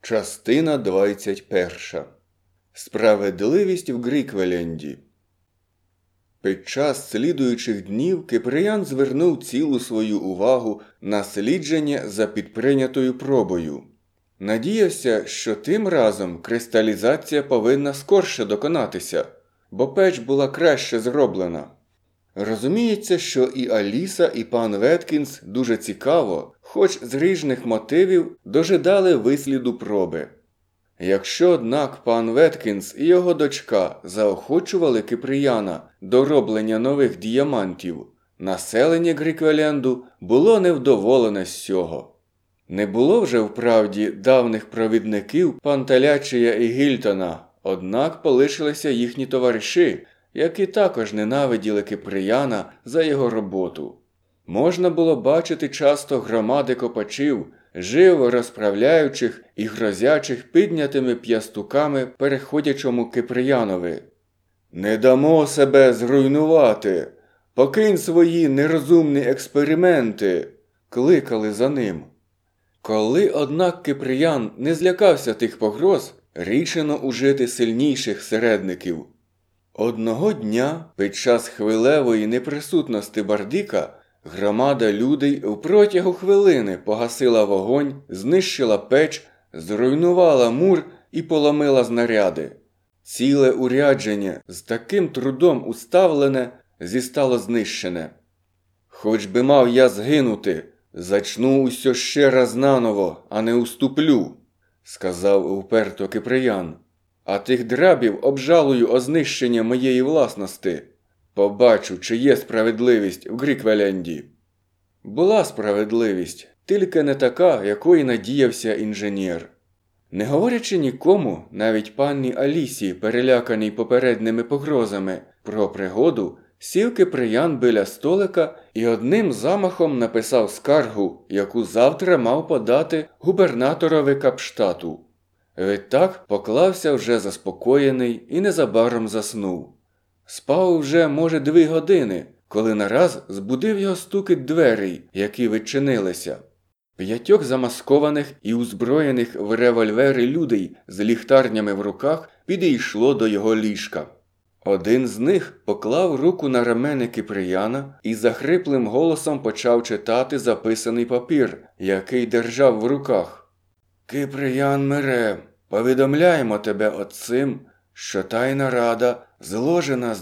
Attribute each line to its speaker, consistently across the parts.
Speaker 1: Частина 21. Справедливість в Гріквеленді. Під час слідуючих днів Киприян звернув цілу свою увагу на слідження за підприйнятою пробою. Надіявся, що тим разом кристалізація повинна скорше доконатися, бо печ була краще зроблена. Розуміється, що і Аліса, і пан Веткінс дуже цікаво, хоч з різних мотивів, дожидали висліду проби. Якщо, однак, пан Веткінс і його дочка заохочували Киприяна до роблення нових діамантів, населення Гріквеленду було невдоволене з цього. Не було вже вправді давних провідників Панталячія і Гільтона, однак полишилися їхні товариші, які також ненавиділи Киприяна за його роботу. Можна було бачити часто громади копачів, живо розправляючих і грозячих піднятими п'ястуками переходячому Киприянові. «Не дамо себе зруйнувати! Покинь свої нерозумні експерименти!» – кликали за ним. Коли, однак, Киприян не злякався тих погроз, рішено ужити сильніших середників. Одного дня, під час хвилевої неприсутності Бардіка, громада людей впротягу хвилини погасила вогонь, знищила печ, зруйнувала мур і поломила знаряди. Ціле урядження, з таким трудом уставлене, зістало знищене. «Хоч би мав я згинути, зачну усьо ще раз наново, а не уступлю», – сказав вперто Киприян. «А тих драбів обжалую о знищення моєї власності. Побачу, чи є справедливість в Гріквеленді». Була справедливість, тільки не така, якої надіявся інженер. Не говорячи нікому, навіть панні Алісі, переляканій попередніми погрозами про пригоду, сів Киприян біля столика і одним замахом написав скаргу, яку завтра мав подати губернаторові Капштату. Відтак поклався вже заспокоєний і незабаром заснув. Спав вже, може, 2 години, коли нараз збудив його стукіт дверей, які відчинилися. 5 замаскованих і озброєних в револьвери людей з ліхтарнями в руках підійшло до його ліжка. Один з них поклав руку на рамени Киприяна і захриплим голосом почав читати записаний папір, який держав в руках. «Киприян Мире, повідомляємо тебе отцим, що тайна рада, зложена з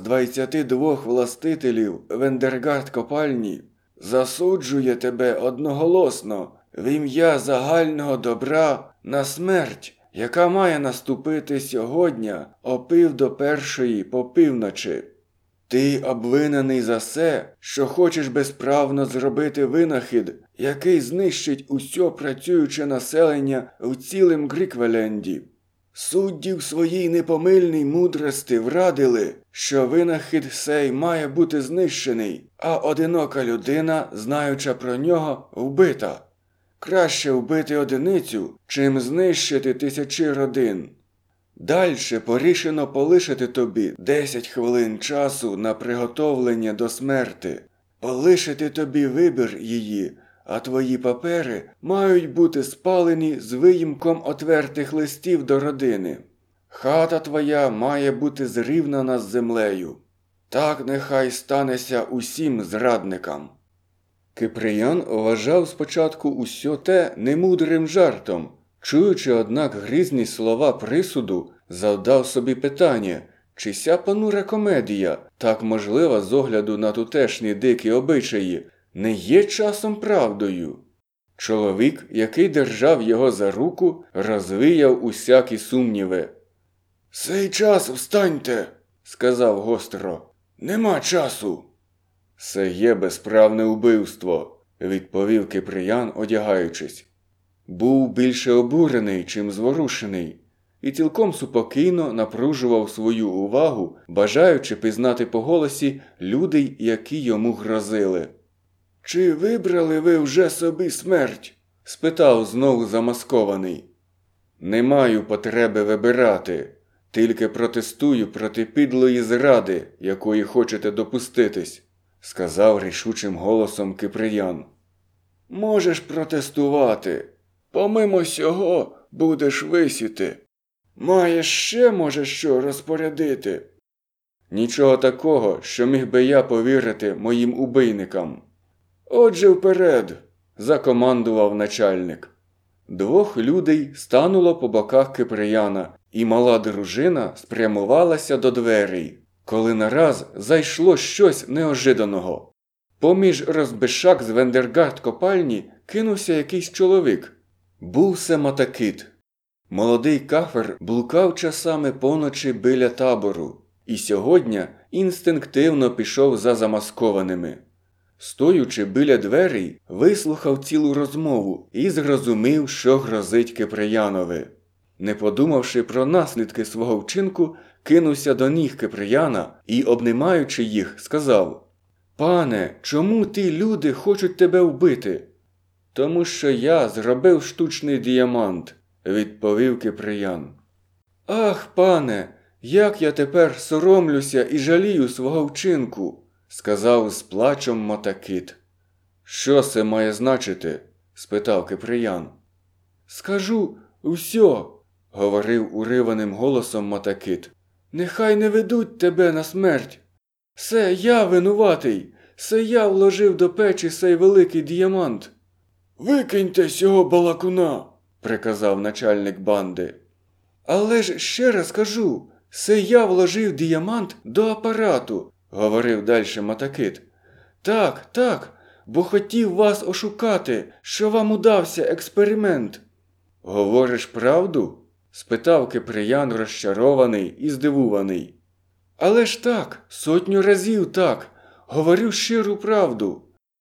Speaker 1: 22 властителів Вендергард копальні, засуджує тебе одноголосно в ім'я загального добра на смерть, яка має наступити сьогодні о 1:45 по півночі. Ти обвинений за все, що хочеш безправно зробити винахід, який знищить усьо працююче населення в цілим Гріквеленді. Судді в своїй непомильній мудрості врадили, що винахід сей має бути знищений, а одинока людина, знаюча про нього, вбита. Краще вбити одиницю, чим знищити тисячі родин. Дальше порішено полишити тобі 10 хвилин часу на приготовлення до смерти, полишити тобі вибір її, а твої папери мають бути спалені з виїмком отвертих листів до родини. Хата твоя має бути зрівнана з землею. Так нехай станеться усім зрадникам». Киприян вважав спочатку усьо те немудрим жартом. Чуючи, однак, грізні слова присуду, завдав собі питання, чи ся понура комедія, так можлива з огляду на тутешні дикі обичаї, не є часом правдою. Чоловік, який держав його за руку, розвіяв усякі сумніви. «Сей час встаньте», – сказав гостро. «Нема часу». «Це є безправне убивство», – відповів Киприян, одягаючись. Був більше обурений, чим зворушений, і цілком супокійно напружував свою увагу, бажаючи пізнати по голосі людей, які йому грозили. «Чи вибрали ви вже собі смерть?» – спитав знову замаскований. «Не маю потреби вибирати, тільки протестую проти підлої зради, якої хочете допуститись», – сказав рішучим голосом Киприян. «Можеш протестувати. Помимо сього, будеш висіти. Маєш ще, може, що розпорядити? Нічого такого, що міг би я повірити моїм убийникам. Отже, вперед, закомандував начальник. 2 людей стануло по боках Киприяна, і мала дружина спрямувалася до дверей, коли нараз зайшло щось неожиданого. Поміж розбишак з Вендергард копальні кинувся якийсь чоловік. Був це Матакит. Молодий кафер блукав часами поночі біля табору, і сьогодні інстинктивно пішов за замаскованими. Стоючи біля дверей, вислухав цілу розмову і зрозумів, що грозить Киприянові. Не подумавши про наслідки свого вчинку, кинувся до ніг Киприяна і, обнімаючи їх, сказав: «Пане, чому ті люди хочуть тебе вбити?» «Тому що я зробив штучний діамант», – відповів Киприян. «Ах, пане, як я тепер соромлюся і жалію свого вчинку», – сказав з плачем Матакит. «Що це має значити?» – спитав Киприян. «Скажу усьо», – говорив уриваним голосом Матакит. «Нехай не ведуть тебе на смерть. Це я винуватий, це я вложив до печі сей великий діамант». «Викиньте сього балакуна», – приказав начальник банди. «Але ж ще раз кажу, це я вложив діамант до апарату», – говорив далі Матакит. «Так, так, бо хотів вас ошукати, що вам удався експеримент». «Говориш правду?» – спитав Киприян розчарований і здивуваний. «Але ж так, 100 разів так, говорю щиру правду».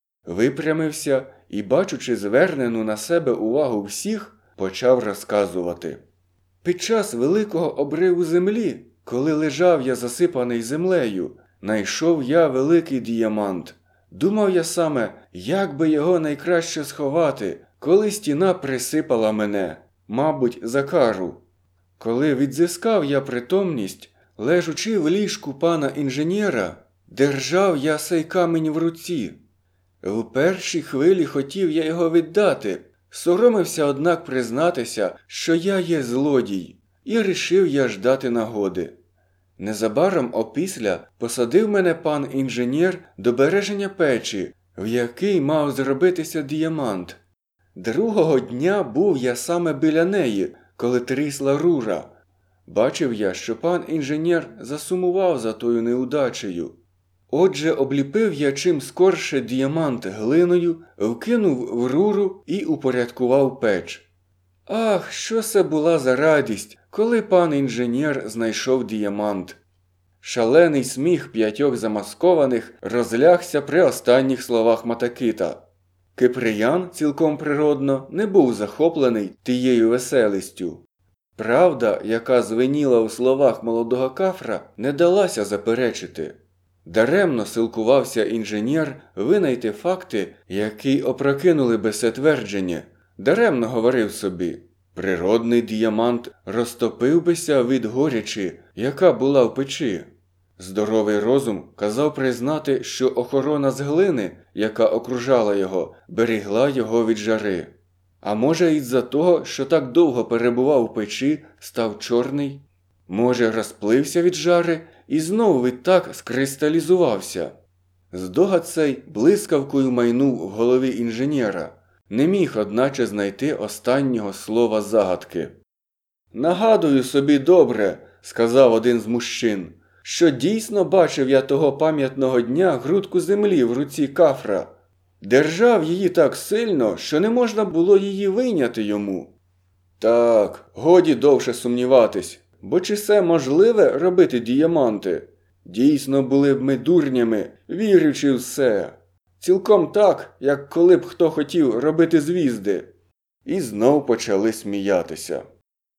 Speaker 1: Випрямився і, бачучи звернену на себе увагу всіх, почав розказувати. «Під час великого обриву землі, коли лежав я засипаний землею, найшов я великий діамант. Думав я саме, як би його найкраще сховати, коли стіна присипала мене, мабуть, за кару. Коли відзискав я притомність, лежучи в ліжку пана інженєра, держав я сей камінь в руці. В першій хвилі хотів я його віддати, соромився, однак, признатися, що я є злодій, і рішив я ждати нагоди. Незабаром опісля посадив мене пан інженєр до береження печі, в який мав зробитися діамант. Другого дня був я саме біля неї, коли трісла рура. Бачив я, що пан інженєр засумував за тою неудачею. Отже, обліпив я чим скорше діамант глиною, вкинув в руру і упорядкував печ. Ах, що це була за радість, коли пан інженєр знайшов діамант. Шалений сміх 5 замаскованих розлягся при останніх словах Матакита. Киприян, цілком природно, не був захоплений тією веселістю. Правда, яка звеніла у словах молодого кафра, не далася заперечити. Даремно силкувався інженєр винайти факти, які опрокинули би це твердження. Даремно говорив собі: природний діамант розтопив бися від горячі, яка була в печі. Здоровий розум казав признати, що охорона з глини, яка окружала його, берегла його від жари. А може, із-за того, що так довго перебував в печі, став чорний? Може, розплився від жари і знову відтак скристалізувався? Здогад цей блискавкою майнув в голові інженєра. Не міг, одначе, знайти останнього слова загадки. «Нагадую собі добре», – сказав один з мужчин, – «що дійсно бачив я того пам'ятного дня грудку землі в руці кафра. Держав її так сильно, що не можна було її вийняти йому». «Так, годі довше сумніватись, бо чи це можливе робити діаманти? Дійсно були б ми дурнями, вірячи в це. Цілком так, як коли б хто хотів робити звізди». І знов почали сміятися.